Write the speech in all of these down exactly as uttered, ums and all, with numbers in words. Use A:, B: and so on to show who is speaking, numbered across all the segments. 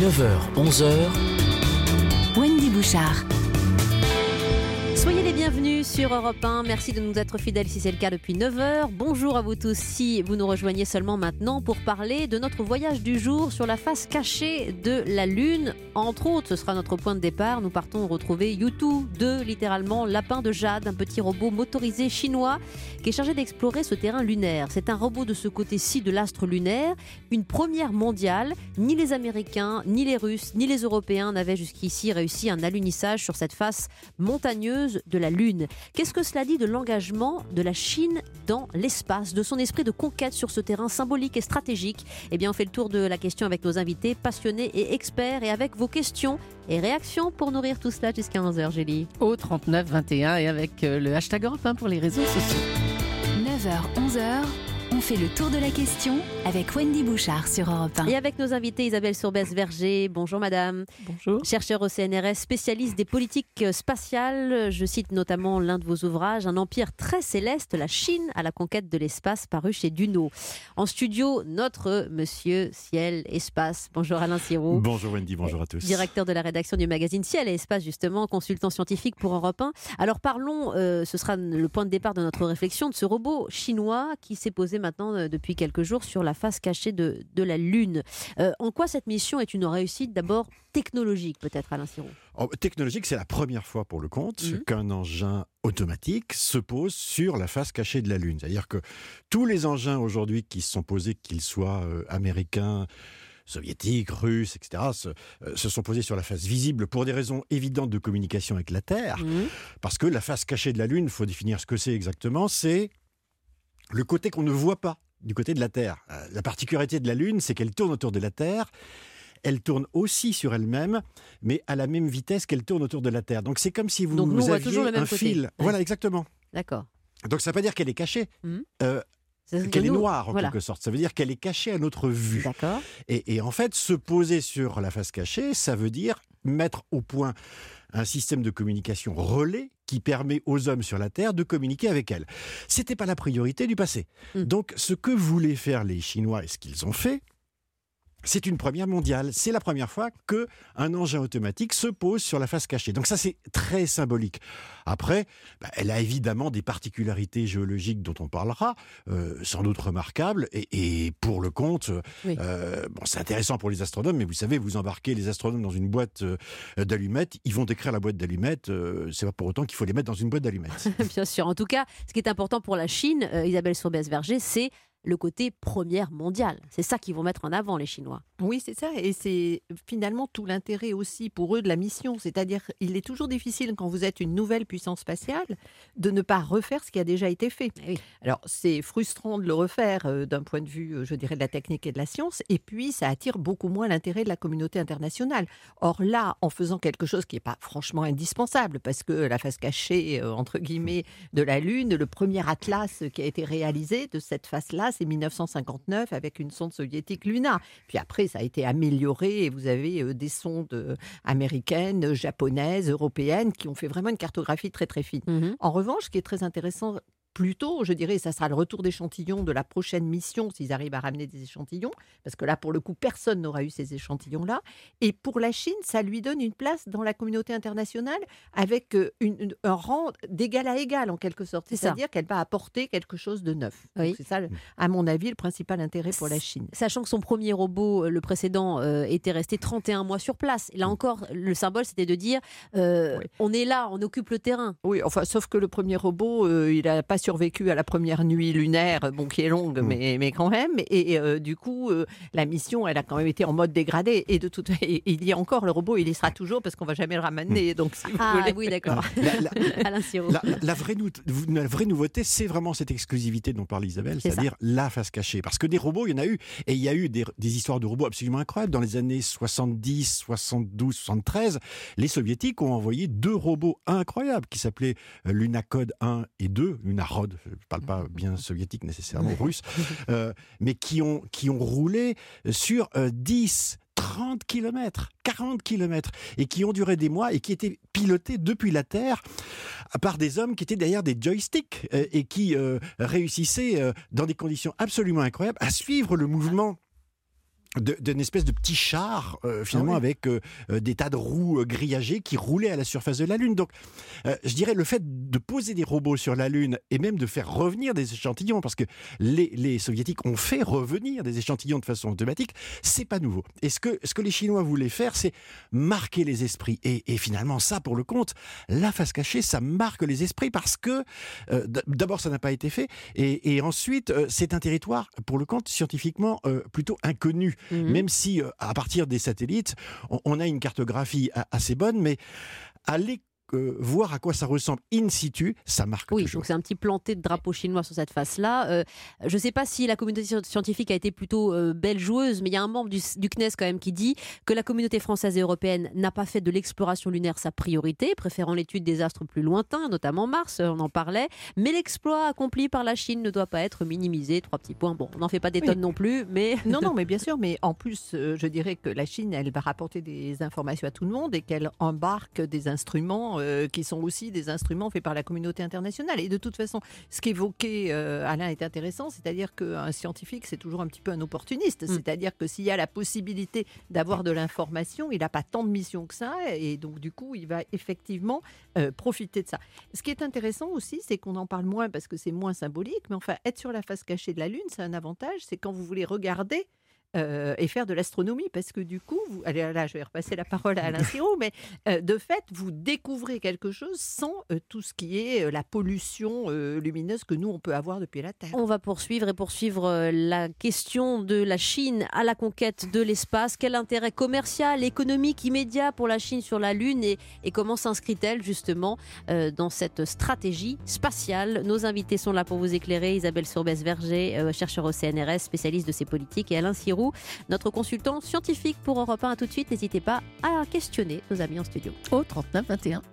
A: neuf heures, onze heures.
B: Wendy Bouchard.
C: Soyez les bienvenus sur Europe un. Merci de nous être fidèles si c'est le cas depuis neuf heures. Bonjour à vous tous si vous nous rejoignez seulement maintenant pour parler de notre voyage du jour sur la face cachée de la Lune. Entre autres, ce sera notre point de départ. Nous partons retrouver Yutu deux, littéralement lapin de jade, un petit robot motorisé chinois qui est chargé d'explorer ce terrain lunaire. C'est un robot de ce côté-ci de l'astre lunaire, une première mondiale. Ni les Américains, ni les Russes, ni les Européens n'avaient jusqu'ici réussi un alunissage sur cette face montagneuse de la Lune. Qu'est-ce que cela dit de l'engagement de la Chine dans l'espace, de son esprit de conquête sur ce terrain symbolique et stratégique? Eh bien, on fait le tour de la question avec nos invités passionnés et experts et avec vos questions et réactions pour nourrir tout cela jusqu'à onze heures, Gélie.
D: Au trente-neuf vingt et un et avec le hashtag Europe un pour les réseaux sociaux.
B: neuf heures, onze heures, on fait le tour de la question avec Wendy Bouchard sur Europe un.
C: Et avec nos invités, Isabelle Sourbès-Verger. Bonjour madame.
D: Bonjour.
C: Chercheur au C N R S, spécialiste des politiques spatiales. Je cite notamment l'un de vos ouvrages, Un empire très céleste, la Chine à la conquête de l'espace, paru chez Duno. En studio, notre monsieur Ciel Espace. Bonjour Alain Sirou.
E: Bonjour Wendy, bonjour à tous.
C: Directeur de la rédaction du magazine Ciel et Espace, justement, consultant scientifique pour Europe un. Alors parlons, euh, ce sera le point de départ de notre réflexion, de ce robot chinois qui s'est posé maintenant euh, depuis quelques jours sur la face cachée de, de la Lune. Euh, en quoi cette mission est une réussite d'abord technologique, peut-être, Alain Sirou?
E: Oh, technologique, c'est la première fois pour le compte mmh. qu'un engin automatique se pose sur la face cachée de la Lune. C'est-à-dire que tous les engins aujourd'hui qui se sont posés, qu'ils soient euh, américains, soviétiques, russes, et cetera, se, euh, se sont posés sur la face visible pour des raisons évidentes de communication avec la Terre. Mmh. Parce que la face cachée de la Lune, il faut définir ce que c'est exactement, c'est le côté qu'on ne voit pas du côté de la Terre. Euh, la particularité de la Lune, c'est qu'elle tourne autour de la Terre. Elle tourne aussi sur elle-même, mais à la même vitesse qu'elle tourne autour de la Terre. Donc c'est comme si vous,
C: Donc, nous,
E: vous
C: on
E: aviez
C: toujours le même
E: un
C: côté.
E: fil.
C: Ouais.
E: Voilà, exactement.
C: D'accord.
E: Donc ça ne veut pas dire qu'elle est cachée, mmh. euh,
C: qu'elle
E: est
C: nous...
E: noire en
C: voilà.
E: quelque sorte. Ça veut dire qu'elle est cachée à notre vue.
C: D'accord.
E: Et, et en fait, se poser sur la face cachée, ça veut dire mettre au point un système de communication relais qui permet aux hommes sur la Terre de communiquer avec elle. Ce n'était pas la priorité du passé. Mmh. Donc ce que voulaient faire les Chinois et ce qu'ils ont fait, c'est une première mondiale. C'est la première fois qu'un engin automatique se pose sur la face cachée. Donc ça, c'est très symbolique. Après, bah, elle a évidemment des particularités géologiques dont on parlera, euh, sans doute remarquables. Et, et pour le compte, oui. euh, bon, c'est intéressant pour les astronomes, mais vous savez, vous embarquez les astronomes dans une boîte euh, d'allumettes, ils vont décrire la boîte d'allumettes. Euh, c'est pas pour autant qu'il faut les mettre dans une boîte d'allumettes.
C: Bien sûr. En tout cas, ce qui est important pour la Chine, euh, Isabelle Sourbès-Verger, c'est le côté première mondiale. C'est ça qu'ils vont mettre en avant, les Chinois.
D: Oui, c'est ça. Et c'est finalement tout l'intérêt aussi pour eux de la mission. C'est-à-dire, il est toujours difficile, quand vous êtes une nouvelle puissance spatiale, de ne pas refaire ce qui a déjà été fait.
C: Oui.
D: Alors, c'est frustrant de le refaire euh, d'un point de vue, je dirais, de la technique et de la science. Et puis, ça attire beaucoup moins l'intérêt de la communauté internationale. Or là, en faisant quelque chose qui n'est pas franchement indispensable, parce que la face cachée, euh, entre guillemets, de la Lune, le premier atlas qui a été réalisé de cette face-là, c'est mille neuf cent cinquante-neuf avec une sonde soviétique Luna. Puis après, ça a été amélioré et vous avez euh, des sondes euh, américaines, japonaises, européennes qui ont fait vraiment une cartographie très très fine. Mm-hmm. En revanche, ce qui est très intéressant, plutôt, je dirais, ça sera le retour d'échantillons de la prochaine mission, s'ils arrivent à ramener des échantillons, parce que là, pour le coup, personne n'aura eu ces échantillons-là. Et pour la Chine, ça lui donne une place dans la communauté internationale avec une, une, un rang d'égal à égal, en quelque sorte. C'est C'est-à-dire ça. Qu'elle va apporter quelque chose de neuf.
C: Oui.
D: Donc c'est ça, à mon avis, le principal intérêt pour la Chine.
C: Sachant que son premier robot, le précédent, euh, était resté trente et un mois sur place. Là encore, le symbole, c'était de dire, euh, oui. on est là, on occupe le terrain.
D: Oui, enfin, sauf que le premier robot, euh, il n'a pas survécu à la première nuit lunaire, bon, qui est longue, mmh. mais, mais quand même. Et euh, du coup, euh, la mission, elle a quand même été en mode dégradé. Et de toute façon, il y a encore le robot, il y sera toujours parce qu'on ne va jamais le ramener. Donc, si vous
C: ah
D: voulez.
C: oui, d'accord.
E: La, la,
C: Alain Sirou.
E: La, la, la, vraie nou- la vraie nouveauté, c'est vraiment cette exclusivité dont parle Isabelle, c'est c'est-à-dire la face cachée. Parce que des robots, il y en a eu. Et il y a eu des, des histoires de robots absolument incroyables. Dans les années soixante-dix, soixante-douze, soixante-treize, les Soviétiques ont envoyé deux robots incroyables qui s'appelaient Lunacode un et deux, Lunarod, je ne parle pas bien soviétique nécessairement, russe, euh, mais qui ont, qui ont roulé sur euh, dix, trente kilomètres, quarante kilomètres, et qui ont duré des mois et qui étaient pilotés depuis la Terre par des hommes qui étaient derrière des joysticks euh, et qui euh, réussissaient, euh, dans des conditions absolument incroyables, à suivre le mouvement de, d'une espèce de petit char, euh, finalement, ah oui. avec euh, des tas de roues euh, grillagées qui roulaient à la surface de la Lune. Donc, euh, je dirais, le fait de poser des robots sur la Lune et même de faire revenir des échantillons, parce que les, les Soviétiques ont fait revenir des échantillons de façon automatique, c'est pas nouveau. Et ce que, ce que les Chinois voulaient faire, c'est marquer les esprits. Et, et finalement, ça, pour le compte, la face cachée, ça marque les esprits parce que, euh, d'abord, ça n'a pas été fait, et, et ensuite, euh, c'est un territoire, pour le compte, scientifiquement, euh, plutôt inconnu. Mmh. Même si, euh, à partir des satellites, on, on a une cartographie a, assez bonne, mais aller Euh, voir à quoi ça ressemble in situ, ça marque
C: oui,
E: toujours.
C: Donc c'est un petit planté de drapeau chinois sur cette face-là. Euh, je ne sais pas si la communauté scientifique a été plutôt euh, belle joueuse, mais il y a un membre du, du C N E S quand même qui dit que la communauté française et européenne n'a pas fait de l'exploration lunaire sa priorité, préférant l'étude des astres plus lointains, notamment Mars, on en parlait, mais l'exploit accompli par la Chine ne doit pas être minimisé. Trois petits points. Bon, on n'en fait pas des tonnes oui. non plus, mais...
D: Non, non, mais bien sûr, mais en plus, euh, je dirais que la Chine, elle va rapporter des informations à tout le monde et qu'elle embarque des instruments Euh, qui sont aussi des instruments faits par la communauté internationale. Et de toute façon, ce qu'évoquait euh, Alain est intéressant, c'est-à-dire qu'un scientifique, c'est toujours un petit peu un opportuniste. Mmh. C'est-à-dire que s'il y a la possibilité d'avoir de l'information, il n'a pas tant de missions que ça, et donc du coup, il va effectivement euh, profiter de ça. Ce qui est intéressant aussi, c'est qu'on en parle moins parce que c'est moins symbolique, mais enfin, être sur la face cachée de la Lune, c'est un avantage, c'est quand vous voulez regarder Euh, et faire de l'astronomie, parce que du coup, vous, allez, là je vais repasser la parole à Alain Sirou, mais euh, de fait, vous découvrez quelque chose sans euh, tout ce qui est euh, la pollution euh, lumineuse que nous, on peut avoir depuis la Terre.
C: On va poursuivre et poursuivre euh, la question de la Chine à la conquête de l'espace. Quel intérêt commercial, économique, immédiat pour la Chine sur la Lune, et, et comment s'inscrit-elle justement euh, dans cette stratégie spatiale? Nos invités sont là pour vous éclairer. Isabelle Sourbès-Verger, euh, chercheure au C N R S, spécialiste de ces politiques, et Alain Sirou, notre consultant scientifique pour Europe un. À tout de suite, n'hésitez pas à questionner nos amis en studio.
A: Au trente-neuf vingt et un.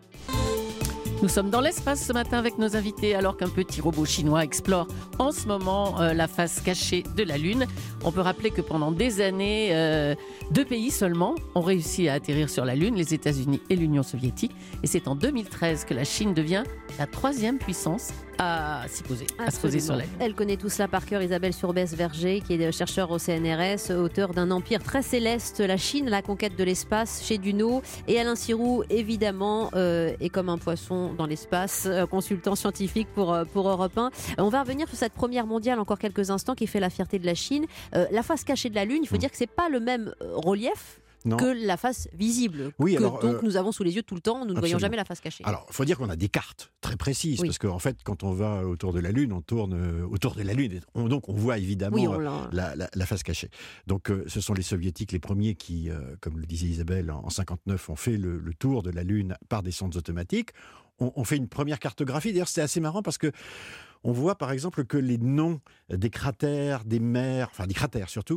A: Nous sommes dans l'espace ce matin avec nos invités, alors qu'un petit robot chinois explore en ce moment euh, la face cachée de la Lune. On peut rappeler que pendant des années, euh, deux pays seulement ont réussi à atterrir sur la Lune, les États-Unis et l'Union soviétique. Et c'est en deux mille treize que la Chine devient la troisième puissance à s'y poser, à se poser sur la Lune.
C: Elle connaît tout cela par cœur, Isabelle Sourbès-Verger, qui est chercheur au C N R S, auteur d'un empire très céleste, la Chine, la conquête de l'espace, chez Duno. Et Alain Sirou, évidemment, euh, est comme un poisson dans l'espace, euh, consultant scientifique pour, euh, pour Europe un. On va revenir sur cette première mondiale encore quelques instants qui fait la fierté de la Chine. Euh, la face cachée de la Lune, il faut mmh. dire que ce n'est pas le même relief Non. que la face visible,
E: oui,
C: que
E: alors,
C: donc
E: euh,
C: nous avons sous les yeux tout le temps, nous
E: absolument.
C: ne voyons jamais la face cachée.
E: Alors, il faut dire qu'on a des cartes très précises, oui. parce qu'en en fait, quand on va autour de la Lune, on tourne euh, autour de la Lune, on, donc on voit évidemment oui, on euh, la, la, la face cachée. Donc, euh, ce sont les Soviétiques les premiers qui, euh, comme le disait Isabelle, en, en cinquante-neuf, ont fait le, le tour de la Lune par des sondes automatiques. On, on fait une première cartographie, d'ailleurs c'est assez marrant parce que on voit par exemple que les noms des cratères, des mers, enfin des cratères surtout,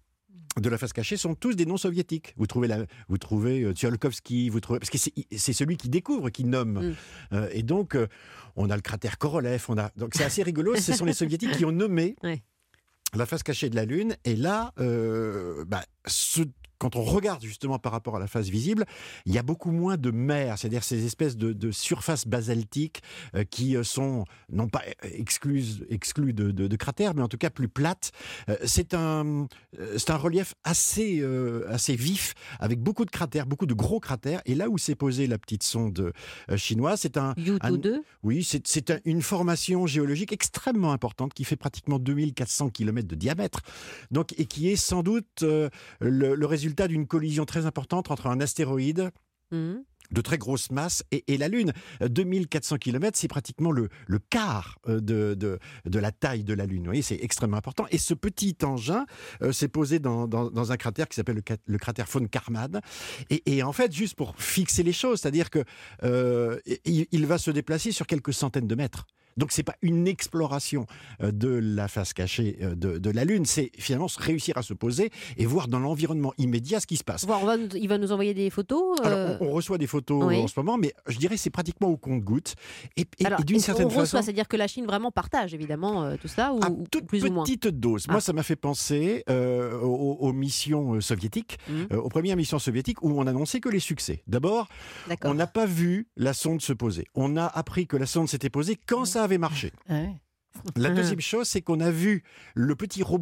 E: de la face cachée sont tous des noms soviétiques. Vous trouvez, la, vous trouvez euh, Tsiolkovsky, vous trouvez, parce que c'est, c'est celui qui découvre, qui nomme. Mm. Euh, et donc, euh, on a le cratère Korolev, on a, donc c'est assez rigolo, ce sont les soviétiques qui ont nommé ouais. la face cachée de la Lune. Et là, euh, bah, ce quand on regarde justement par rapport à la face visible, il y a beaucoup moins de mer, c'est-à-dire ces espèces de, de surfaces basaltiques euh, qui sont non pas exclues, exclues de, de, de cratères, mais en tout cas plus plates. Euh, c'est, un, c'est un relief assez, euh, assez vif, avec beaucoup de cratères, beaucoup de gros cratères. Et là où s'est posée la petite sonde euh, chinoise, c'est un...
C: Yutu deux
E: Oui, c'est, c'est un, une formation géologique extrêmement importante qui fait pratiquement deux mille quatre cents kilomètres de diamètre, donc, et qui est sans doute euh, le, le résultat d'une collision très importante entre un astéroïde mmh. de très grosse masse et, et la Lune. deux mille quatre cents kilomètres, c'est pratiquement le, le quart de, de, de la taille de la Lune. Vous voyez, c'est extrêmement important. Et ce petit engin euh, s'est posé dans, dans, dans un cratère qui s'appelle le, le cratère von Karman. Et, et en fait, juste pour fixer les choses, c'est-à-dire qu'il euh, il va se déplacer sur quelques centaines de mètres. Donc, ce n'est pas une exploration de la face cachée de, de la Lune, c'est finalement réussir à se poser et voir dans l'environnement immédiat ce qui se passe.
C: Bon, on va, il va nous envoyer des photos euh...
E: Alors, on, on reçoit des photos oui. en ce moment, mais je dirais que c'est pratiquement au compte-gouttes. Et, et,
C: Alors,
E: et d'une certaine
C: on reçoit,
E: façon...
C: c'est-à-dire que la Chine vraiment partage, évidemment, euh, tout ça, ou,
E: à
C: ou
E: toute
C: plus ou moins
E: petite dose. Ah. Moi, ça m'a fait penser euh, aux, aux missions euh, soviétiques, mmh. euh, aux premières missions soviétiques, où on annonçait que les succès. D'abord, D'accord. on n'a pas vu la sonde se poser. On a appris que la sonde s'était posée quand mmh. ça avait marché. Ouais. La deuxième chose, c'est qu'on a vu le petit robot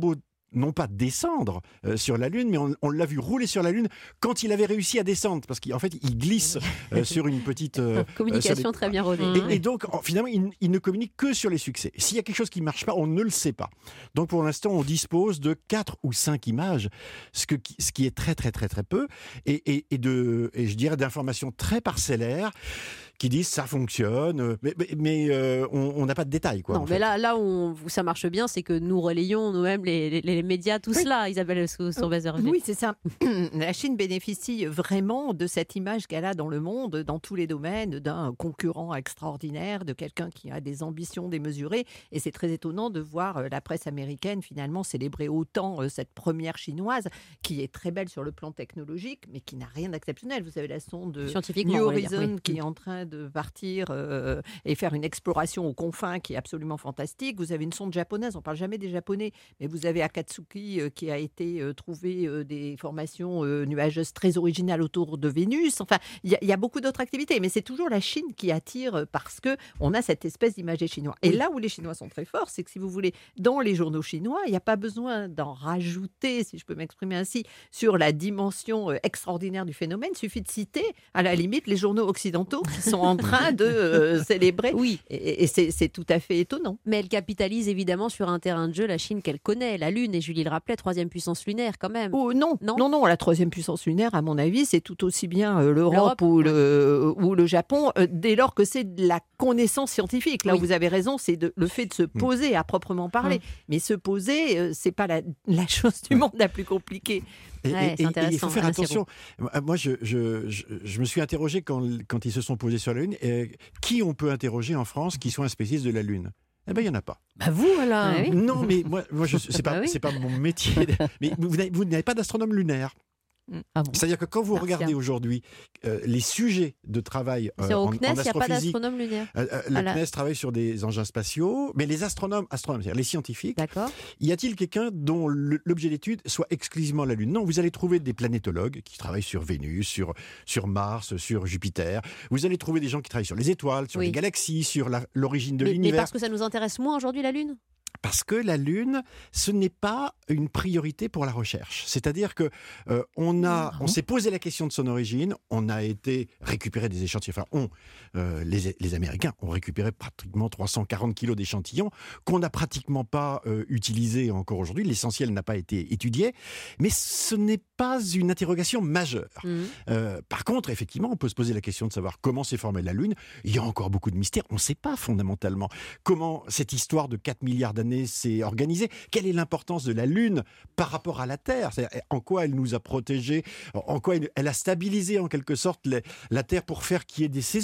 E: non pas descendre euh, sur la Lune, mais on, on l'a vu rouler sur la Lune quand il avait réussi à descendre, parce qu'en fait, il glisse euh, sur une petite... Euh,
C: Communication
E: des...
C: très bien rodée.
E: Et, et donc, finalement, il, il ne communique que sur les succès. S'il y a quelque chose qui ne marche pas, on ne le sait pas. Donc, pour l'instant, on dispose de quatre ou cinq images, ce, que, ce qui est très, très, très, très peu, et, et, et, de, et je dirais d'informations très parcellaires, qui disent ça fonctionne, mais, mais, mais euh, on n'a pas de détails. Quoi,
C: non, mais là, là où, où ça marche bien, c'est que nous relayons nous-mêmes les, les, les médias, tout oui. cela, Isabelle Sorbès-Verger.
D: Oui, c'est ça. La Chine bénéficie vraiment de cette image qu'elle a dans le monde, dans tous les domaines, d'un concurrent extraordinaire, de quelqu'un qui a des ambitions démesurées. Et c'est très étonnant de voir la presse américaine finalement célébrer autant cette première chinoise, qui est très belle sur le plan technologique, mais qui n'a rien d'exceptionnel. Vous avez la sonde New Horizon oui. qui est en train de partir euh, et faire une exploration aux confins qui est absolument fantastique. Vous avez une sonde japonaise, on ne parle jamais des Japonais, mais vous avez Akatsuki euh, qui a été euh, trouvé euh, des formations euh, nuageuses très originales autour de Vénus. Enfin, il y, y a beaucoup d'autres activités, mais c'est toujours la Chine qui attire parce qu'on a cette espèce d'image des Chinois. Et oui. là où les Chinois sont très forts, c'est que si vous voulez, dans les journaux chinois, il n'y a pas besoin d'en rajouter, si je peux m'exprimer ainsi, sur la dimension euh, extraordinaire du phénomène. Il suffit de citer, à la limite, les journaux occidentaux qui sont en train de euh, célébrer.
C: Oui.
D: Et, et c'est, c'est tout à fait étonnant.
C: Mais elle capitalise évidemment sur un terrain de jeu, la Chine qu'elle connaît, la Lune, et Julie le rappelait, troisième puissance lunaire quand même.
D: Oh, non, non, non, non, la troisième puissance lunaire, à mon avis, c'est tout aussi bien euh, l'Europe,
C: L'Europe
D: ou, le, ou le Japon, euh, dès lors que c'est de la connaissance scientifique. Là
C: oui.
D: où vous avez raison, c'est de, le fait de se poser à proprement parler. Mmh. Mais se poser, euh, c'est pas la, la chose du monde la plus compliquée.
E: Et,
C: ouais,
E: et, et il faut faire attention. Moi, je, je, je, je me suis interrogé quand, quand ils se sont posés sur la Lune. Et qui on peut interroger en France qui soit un spécialiste de la Lune ? Eh bien, il n'y en a pas.
A: Bah vous, alors
C: ah oui.
E: Non, mais moi, moi je, c'est pas, ah oui. c'est pas mon métier. Mais vous n'avez, vous n'avez pas d'astronome lunaire.
C: Ah bon.
E: C'est-à-dire que quand vous
C: Merci.
E: regardez aujourd'hui euh, les sujets de travail euh,
C: au
E: en,
C: C N E S,
E: en
C: il n'y a pas
E: astrophysique,
C: d'astronome lunaire.
E: Euh, euh, le
C: la...
E: C N E S travaille sur des engins spatiaux, mais les astronomes, astronomes, c'est-à-dire les scientifiques,
C: D'accord.
E: y a-t-il quelqu'un dont le, l'objet d'étude soit exclusivement la Lune ? Non, vous allez trouver des planétologues qui travaillent sur Vénus, sur, sur Mars, sur Jupiter. Vous allez trouver des gens qui travaillent sur les étoiles, sur
C: oui.
E: les galaxies, sur la, l'origine de
C: mais,
E: l'univers.
C: Mais parce que ça nous intéresse moins aujourd'hui, la Lune ?
E: Parce que la Lune, ce n'est pas une priorité pour la recherche. C'est-à-dire que euh, on a, on s'est posé la question de son origine, on a été récupérer des échantillons. Enfin, on, euh, les, les Américains ont récupéré pratiquement trois cent quarante kilos d'échantillons qu'on n'a pratiquement pas euh, utilisés encore aujourd'hui. L'essentiel n'a pas été étudié, mais ce n'est pas une interrogation majeure. Mmh. Euh, par contre, effectivement, on peut se poser la question de savoir comment s'est formée la Lune. Il y a encore beaucoup de mystères. On ne sait pas fondamentalement comment cette histoire de quatre milliards d'années s'est organisée. Quelle est l'importance de la Lune par rapport à la Terre ? C'est-à-dire, en quoi elle nous a protégés ? En quoi elle, elle a stabilisé en quelque sorte les, la Terre pour faire qu'il y ait des saisons ?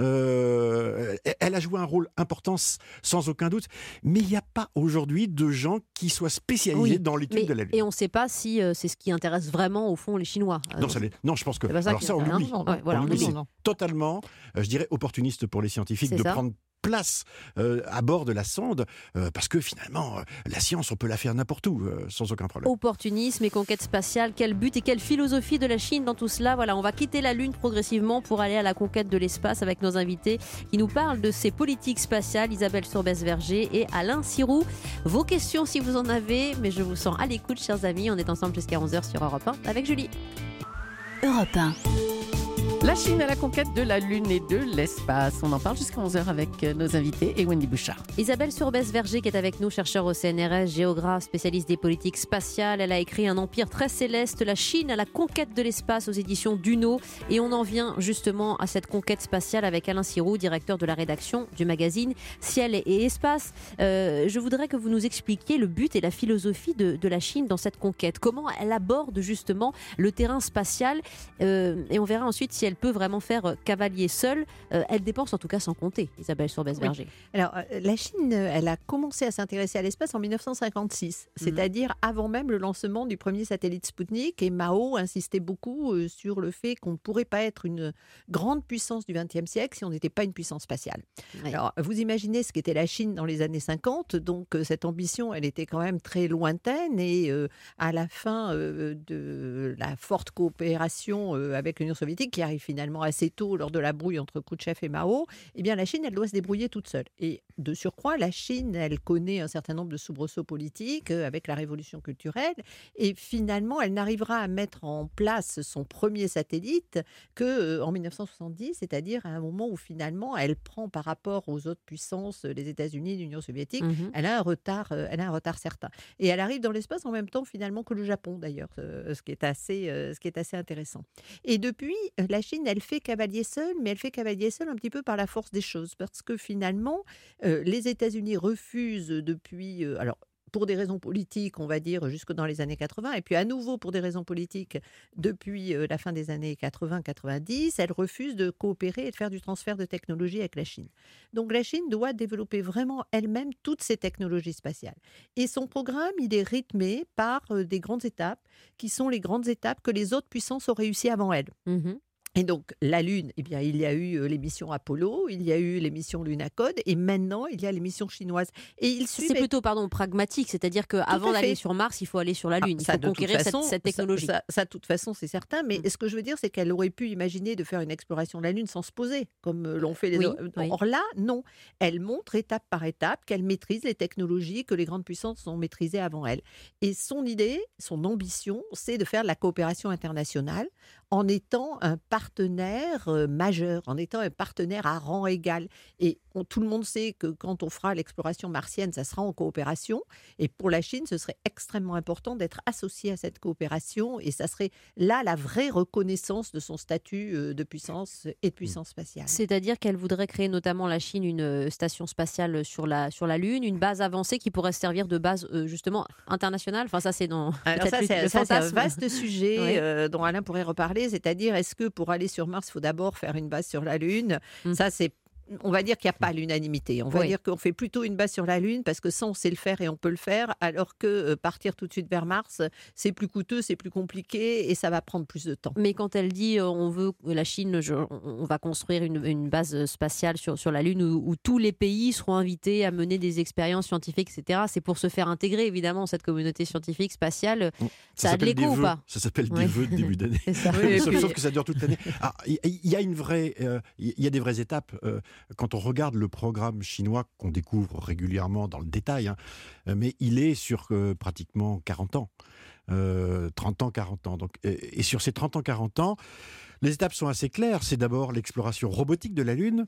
E: euh, Elle a joué un rôle important sans aucun doute. Mais il n'y a pas aujourd'hui de gens qui soient spécialisés oui, dans l'étude
C: mais,
E: de la Lune.
C: Et on ne sait pas si euh, c'est ce qui intéresse vraiment au fond les Chinois.
E: Non, ça non je pense que...
C: Ça
E: alors ça, on l'oublie.
C: Non, ouais, voilà,
E: on l'oublie. C'est totalement, euh, je dirais, opportuniste pour les scientifiques c'est de ça. prendre place euh, à bord de la sonde, euh, parce que finalement, euh, la science, on peut la faire n'importe où, euh, sans aucun problème.
C: Opportunisme et conquête spatiale, quel but et quelle philosophie de la Chine dans tout cela ? Voilà, on va quitter la Lune progressivement pour aller à la conquête de l'espace avec nos invités qui nous parlent de ces politiques spatiales, Isabelle Sorbès-Verger et Alain Sirou. Vos questions si vous en avez, mais je vous sens à l'écoute, chers amis. On est ensemble jusqu'à onze heures sur Europe un avec Julie.
B: Europe un.
A: La Chine à la conquête de la Lune et de l'espace. On en parle jusqu'à onze heures avec nos invités et Wendy Bouchard.
C: Isabelle Sorbès-Verger qui est avec nous, chercheur au C N R S, géographe, spécialiste des politiques spatiales. Elle a écrit Un empire très céleste, la Chine à la conquête de l'espace aux éditions Duno. Et on en vient justement à cette conquête spatiale avec Alain Sirou, directeur de la rédaction du magazine Ciel et Espace. Euh, je voudrais que vous nous expliquiez le but et la philosophie de, de la Chine dans cette conquête. Comment elle aborde justement le terrain spatial euh, et on verra ensuite si elle peut vraiment faire cavalier seule. Euh, elle dépense en tout cas sans compter, Isabelle Sorbès-Verger.
D: Oui. Alors, euh, la Chine, elle a commencé à s'intéresser à l'espace en dix-neuf cent cinquante-six, mmh. c'est-à-dire avant même le lancement du premier satellite Spoutnik. Et Mao insistait beaucoup euh, sur le fait qu'on ne pourrait pas être une grande puissance du vingtième siècle si on n'était pas une puissance spatiale. Oui. Alors, vous imaginez ce qu'était la Chine dans les années cinquante. Donc, euh, cette ambition, elle était quand même très lointaine. Et euh, à la fin euh, de la forte coopération euh, avec l'Union soviétique, qui arrive finalement assez tôt lors de la brouille entre Khrouchtchev et Mao, eh bien la Chine, elle doit se débrouiller toute seule. Et de surcroît, la Chine, elle connaît un certain nombre de soubresauts politiques euh, avec la révolution culturelle. Et finalement, elle n'arrivera à mettre en place son premier satellite qu'en euh, dix-neuf cent soixante-dix, c'est-à-dire à un moment où finalement, elle prend par rapport aux autres puissances, les États-Unis, l'Union soviétique,
C: Mhm.
D: elle a un retard, euh, elle a un retard certain. Et elle arrive dans l'espace en même temps finalement que le Japon d'ailleurs, euh, ce qui est assez, euh, ce qui est assez intéressant. Et depuis, euh, la Chine, elle fait cavalier seul, mais elle fait cavalier seul un petit peu par la force des choses, parce que finalement, euh, les États-Unis refusent depuis, euh, alors pour des raisons politiques, on va dire, jusque dans les années quatre-vingts, et puis à nouveau pour des raisons politiques depuis euh, la fin des années quatre-vingts quatre-vingt-dix, elle refuse de coopérer et de faire du transfert de technologie avec la Chine. Donc la Chine doit développer vraiment elle-même toutes ces technologies spatiales. Et son programme, il est rythmé par euh, des grandes étapes, qui sont les grandes étapes que les autres puissances ont réussi avant elle.
C: Mhm.
D: Et donc, la Lune, eh bien, il y a eu euh, les missions Apollo, il y a eu les missions Lunacode, et maintenant, il y a les missions chinoises. Et il suit
C: C'est plutôt pardon, pragmatique, c'est-à-dire qu'avant
D: à
C: d'aller
D: fait.
C: sur Mars, il faut aller sur la
D: Ah,
C: Lune, il
D: ça,
C: faut
D: de toute
C: conquérir cette,
D: façon,
C: cette
D: ça-
C: technologie.
D: Ça, ça, de toute façon, c'est certain. Mais
C: Mm.
D: ce que je veux dire, c'est qu'elle aurait pu imaginer de faire une exploration de la Lune sans se poser, comme euh, l'ont fait les
C: Oui,
D: autres.
C: oui.
D: Or là, non. Elle montre étape par étape qu'elle maîtrise les technologies que les grandes puissances ont maîtrisées avant elle. Et son idée, son ambition, c'est de faire de la coopération internationale en étant un partenaire euh, majeur, en étant un partenaire à rang égal. Et on- tout le monde sait que quand on fera l'exploration martienne, ça sera en coopération. Et pour la Chine, ce serait extrêmement important d'être associé à cette coopération. Et ça serait là la vraie reconnaissance de son statut euh, de puissance et de puissance spatiale.
C: C'est-à-dire qu'elle voudrait créer notamment la Chine une euh, station spatiale sur la, sur la Lune, une base avancée qui pourrait servir de base euh, justement internationale. Enfin ça c'est dans
D: Alors
C: peut-être
D: ça,
C: le-
D: c'est,
C: le
D: ça, c'est un
C: fantasme.
D: vaste sujet
C: Oui.
D: euh, dont Alain pourrait reparler, c'est-à-dire est-ce que pour aller sur Mars, il faut d'abord faire une base sur la Lune?
C: Mm.
D: Ça, c'est on va dire qu'il n'y a pas l'unanimité. On va
C: Oui.
D: dire qu'on fait plutôt une base sur la Lune parce que ça, on sait le faire et on peut le faire, alors que euh, partir tout de suite vers Mars, c'est plus coûteux, c'est plus compliqué et ça va prendre plus de temps.
C: Mais quand elle dit euh, on veut la Chine, je- on on va construire une, une base spatiale sur, sur la Lune où, où tous les pays seront invités à mener des expériences scientifiques, et cetera. C'est pour se faire intégrer évidemment cette communauté scientifique spatiale. Ça a de
E: s'appelle
C: l'écho
E: des
C: ou
E: vœux.
C: pas?
E: Ça s'appelle
C: Oui.
E: des vœux de début d'année.
C: C'est ça.
D: Oui, et
E: sauf,
D: puis-
E: sauf que ça dure toute l'année. Ah, Il il y a une vraie, euh, il y a des vraies étapes. euh, quand on regarde le programme chinois qu'on découvre régulièrement dans le détail, hein, euh, mais il est sur euh, pratiquement quarante ans, euh, trente ans, quarante ans. Donc, et, et sur ces trente ans, quarante ans, les étapes sont assez claires. C'est d'abord l'exploration robotique de la Lune.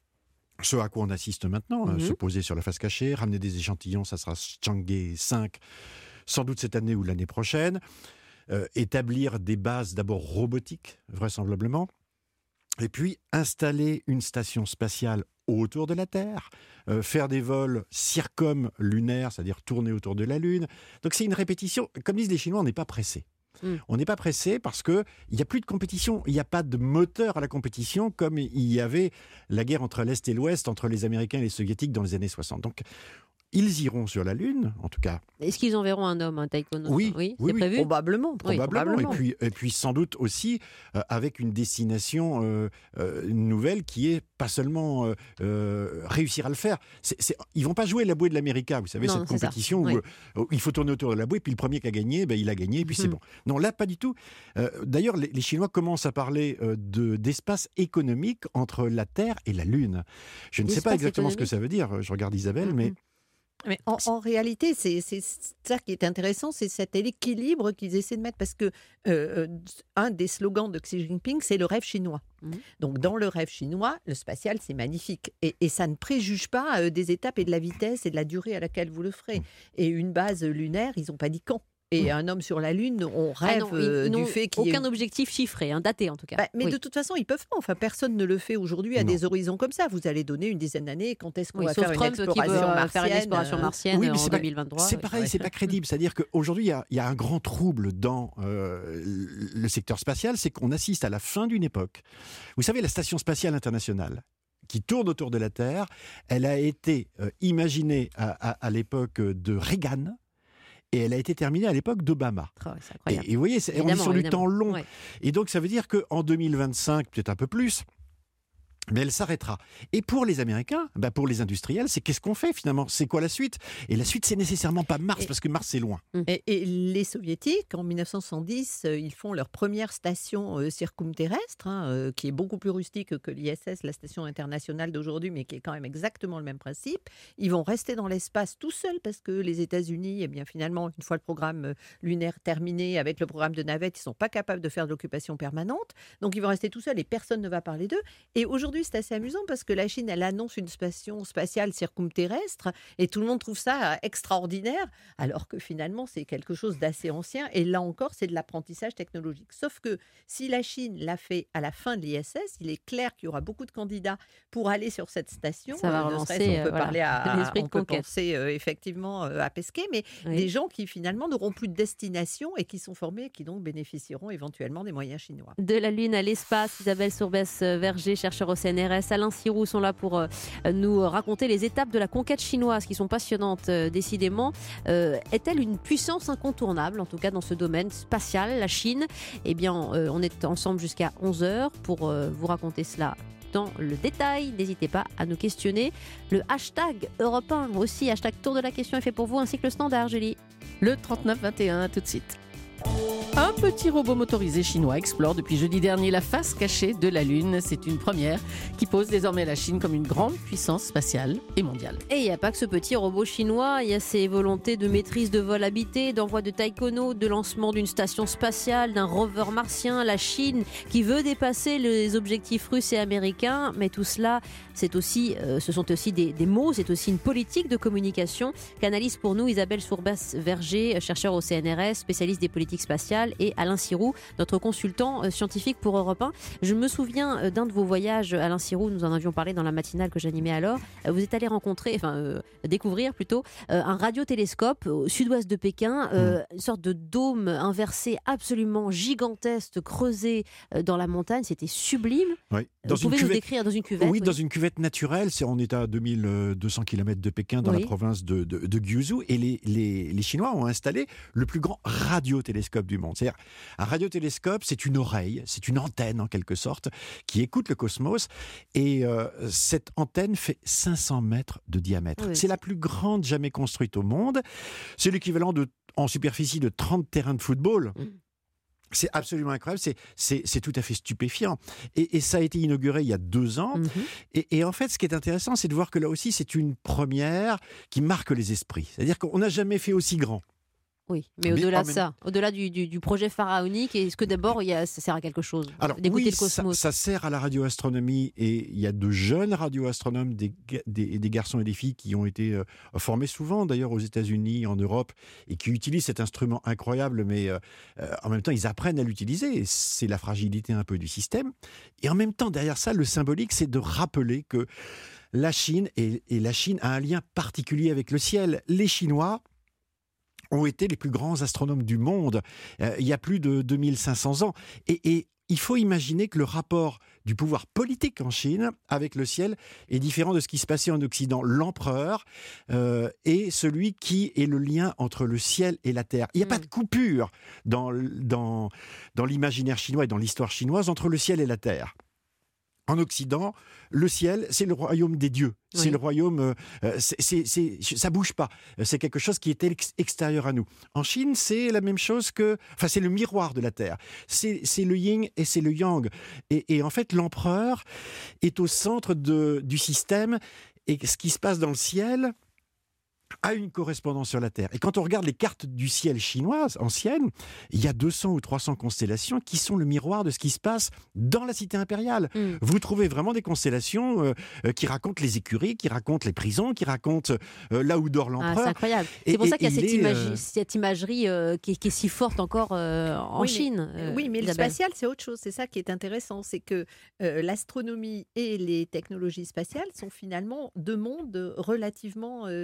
E: Ce à quoi on assiste maintenant,
C: Mhm.
E: euh, se poser sur la face cachée, ramener des échantillons, ça sera Chang'e cinq, sans doute cette année ou l'année prochaine. Euh, établir des bases d'abord robotiques, vraisemblablement, et puis installer une station spatiale autour de la Terre, euh, faire des vols circum-lunaires, c'est-à-dire tourner autour de la Lune. Donc c'est une répétition. Comme disent les Chinois, on n'est pas pressé.
C: Mm.
E: On n'est pas pressé parce qu'il n'y a plus de compétition, il n'y a pas de moteur à la compétition comme il y avait la guerre entre l'Est et l'Ouest, entre les Américains et les Soviétiques dans les années soixante. Donc ils iront sur la Lune, en tout cas.
C: Est-ce qu'ils enverront un homme, un taïkonaute?
E: Oui,
C: oui,
E: oui,
C: c'est
E: oui.
C: prévu.
D: Probablement,
C: Oui,
E: Probablement.
D: probablement.
E: Et, puis, et puis sans doute aussi euh, avec une destination euh, euh, nouvelle qui est pas seulement euh, euh, réussir à le faire. C'est, c'est, ils vont pas jouer la bouée de l'América, vous savez,
C: Non,
E: cette
C: c'est ça.
E: compétition où,
C: Oui.
E: euh, où il faut tourner autour de la bouée, puis le premier qui a gagné, ben, il a gagné, et puis c'est
C: Mhm.
E: bon. Non, là, pas du tout. Euh, d'ailleurs, les, les Chinois commencent à parler euh, de, d'espace économique entre la Terre et la Lune. Je ne sais pas
C: D'espace
E: exactement ce que
C: économique
E: ça veut dire. Je regarde Isabelle, mais...
D: Mais en, en réalité, c'est c'est ça qui est intéressant, c'est cet équilibre qu'ils essaient de mettre, parce que euh, un des slogans de Xi Jinping, c'est le rêve chinois.
C: Mhm.
D: Donc dans le rêve chinois, le spatial, c'est magnifique. Et, et ça ne préjuge pas euh, des étapes et de la vitesse et de la durée à laquelle vous le ferez. Et une base lunaire, ils n'ont pas dit quand. Et un homme sur la Lune, on
C: Ah
D: rêve
C: non, ils
D: euh,
C: n'ont
D: du fait qu'il y ait
C: aucun
D: une-
C: objectif chiffré, hein, daté en tout cas.
D: Bah, mais
C: Oui.
D: de toute façon, ils peuvent pas. Enfin, personne ne le fait aujourd'hui à
E: Non.
D: des horizons comme ça. Vous allez donner une dizaine d'années. Quand est-ce qu'on
C: Oui,
D: va
C: sauf
D: faire une
C: Trump qui veut
D: exploration
C: euh,
D: martienne
C: faire une exploration
D: euh,
C: martienne
E: Oui,
C: euh,
E: mais
C: en
E: c'est pas-
C: deux mille vingt-trois.
E: C'est
C: oui.
E: pareil, c'est pas crédible. C'est-à-dire qu'aujourd'hui, il y a- il y, a un grand trouble dans euh, le secteur spatial, c'est qu'on assiste à la fin d'une époque. Vous savez, la Station spatiale internationale, qui tourne autour de la Terre, elle a été euh, imaginée à, à- à l'époque de Reagan, et elle a été terminée à l'époque d'Obama.
C: Oh, c'est
E: Et,
C: incroyable.
E: et vous voyez, c'est- on est
C: Évidemment,
E: sur du
C: évidemment.
E: temps long.
C: Ouais.
E: Et donc, ça veut dire qu'en deux mille vingt-cinq, peut-être un peu plus, Mais elle s'arrêtera. Et pour les Américains, bah pour les industriels, c'est qu'est-ce qu'on fait finalement ? C'est quoi la suite ? Et la suite, c'est nécessairement pas Mars,
D: et,
E: parce que Mars, c'est loin.
D: Et, et les Soviétiques, en mille neuf cent soixante-dix, euh, ils font leur première station euh, circumterrestre, hein, euh, qui est beaucoup plus rustique que l'I S S, la station internationale d'aujourd'hui, mais qui est quand même exactement le même principe. Ils vont rester dans l'espace tout seuls, parce que les États-Unis, eh bien, finalement, une fois le programme lunaire terminé, avec le programme de navette, ils ne sont pas capables de faire de l'occupation permanente. Donc, ils vont rester tout seuls et personne ne va parler d'eux. Et aujourd'hui, c'est assez amusant parce que la Chine, elle annonce une station spatiale circumterrestre et tout le monde trouve ça extraordinaire, alors que finalement, c'est quelque chose d'assez ancien. Et là encore, c'est de l'apprentissage technologique. Sauf que si la Chine l'a fait à la fin de l'I S S, il est clair qu'il y aura beaucoup de candidats pour aller sur cette station.
C: Ça va
D: euh,
C: relancer,
D: on peut
C: euh,
D: parler
C: voilà,
D: à,
C: l'esprit de
D: on peut
C: conquête.
D: penser euh, effectivement euh, à Pesquet, mais
C: Oui.
D: des gens qui finalement n'auront plus de destination et qui sont formés et qui donc bénéficieront éventuellement des moyens chinois.
C: De la Lune à l'espace, Isabelle Sourbès-Verger, chercheur au C N R S, Alain Sirou sont là pour euh, nous raconter les étapes de la conquête chinoise qui sont passionnantes euh, décidément. Euh, est-elle une puissance incontournable, en tout cas dans ce domaine spatial, la Chine ? Eh bien, euh, on est ensemble jusqu'à onze heures pour euh, vous raconter cela dans le détail. N'hésitez pas à nous questionner. Le hashtag Europe un aussi, hashtag Tour de la question est fait pour vous, ainsi que le standard, Julie.
A: Le trente-neuf vingt et un, tout de suite. Un petit robot motorisé chinois explore depuis jeudi dernier la face cachée de la Lune. C'est une première qui pose désormais la Chine comme une grande puissance spatiale et mondiale.
C: Et il n'y a pas que ce petit robot chinois, il y a ses volontés de maîtrise de vol habité, d'envoi de taïkono, de lancement d'une station spatiale, d'un rover martien, la Chine qui veut dépasser les objectifs russes et américains. Mais tout cela, c'est aussi, euh, ce sont aussi des, des mots, c'est aussi une politique de communication qu'analyse pour nous Isabelle Sourbès-Verger, chercheur au C N R S, spécialiste des politiques spatiales, et Alain Sirou, notre consultant scientifique pour Europe un. Je me souviens d'un de vos voyages, Alain Sirou, nous en avions parlé dans la matinale que j'animais alors. Vous êtes allé rencontrer, enfin euh, découvrir plutôt, euh, un radiotélescope au sud-ouest de Pékin, euh, mmh. une sorte de dôme inversé absolument gigantesque, creusé euh, dans la montagne. C'était sublime.
E: Oui. Dans
C: Vous pouvez
E: cuvette...
C: nous décrire dans une cuvette ?
E: Oui,
C: oui.
E: dans une cuvette naturelle. C'est, on est à deux mille deux cents kilomètres de Pékin, dans oui. la province de, de, de Guizhou. Et les, les, les Chinois ont installé le plus grand radiotélescope du monde. C'est-à-dire, un radiotélescope, c'est une oreille, c'est une antenne en quelque sorte, qui écoute le cosmos. Et euh, cette antenne fait cinq cents mètres de diamètre. Oui, c'est, c'est la plus grande jamais construite au monde. C'est l'équivalent de, en superficie de trente terrains de football. Mmh. C'est absolument incroyable, c'est, c'est, c'est tout à fait stupéfiant. Et, et ça a été inauguré il y a deux ans. Mmh. Et, et en fait, ce qui est intéressant, c'est de voir que là aussi, c'est une première qui marque les esprits. C'est-à-dire qu'on n'a jamais fait aussi grand.
C: Oui, mais, mais au-delà de ça, même... au-delà du, du, du projet pharaonique, est-ce que d'abord il y a, ça sert à quelque chose d'écouter
E: oui,
C: le cosmos ?
E: ça, ça sert à la radioastronomie et il y a de jeunes radioastronomes, des, des, des garçons et des filles qui ont été euh, formés souvent d'ailleurs aux États-Unis, en Europe, et qui utilisent cet instrument incroyable, mais euh, en même temps ils apprennent à l'utiliser. Et c'est la fragilité un peu du système. Et en même temps, derrière ça, le symbolique, c'est de rappeler que la Chine et, et la Chine a un lien particulier avec le ciel. Les Chinois ont été les plus grands astronomes du monde euh, il y a plus de deux mille cinq cents ans. Et, et il faut imaginer que le rapport du pouvoir politique en Chine avec le ciel est différent de ce qui se passait en Occident. L'empereur euh, est celui qui est le lien entre le ciel et la terre. Il n'y a mmh. pas de coupure dans, dans, dans l'imaginaire chinois et dans l'histoire chinoise entre le ciel et la terre. En Occident, le ciel, c'est le royaume des dieux. Oui. C'est le royaume, euh, c'est, c'est, c'est, ça bouge pas. C'est quelque chose qui est ex- extérieur à nous. En Chine, c'est la même chose que, enfin, c'est le miroir de la Terre. C'est, c'est le yin et c'est le yang. Et, et en fait, l'empereur est au centre de, du système. Et ce qui se passe dans le ciel a une correspondance sur la Terre. Et quand on regarde les cartes du ciel chinoises anciennes, il y a deux cents ou trois cents constellations qui sont le miroir de ce qui se passe dans la cité impériale. Mm. Vous trouvez vraiment des constellations euh, qui racontent les écuries, qui racontent les prisons, qui racontent euh, là où dort l'empereur.
C: Ah, c'est incroyable.
E: Et,
C: c'est pour ça qu'il y a cette,
E: est,
C: imagi-
E: euh...
C: cette imagerie euh, qui, qui est si forte encore euh, en
D: oui,
C: Chine.
D: Mais,
C: euh,
D: oui, mais
C: Isabelle.
D: le spatial, c'est autre chose. C'est ça qui est intéressant. C'est que euh, l'astronomie et les technologies spatiales sont finalement deux mondes relativement euh, différents.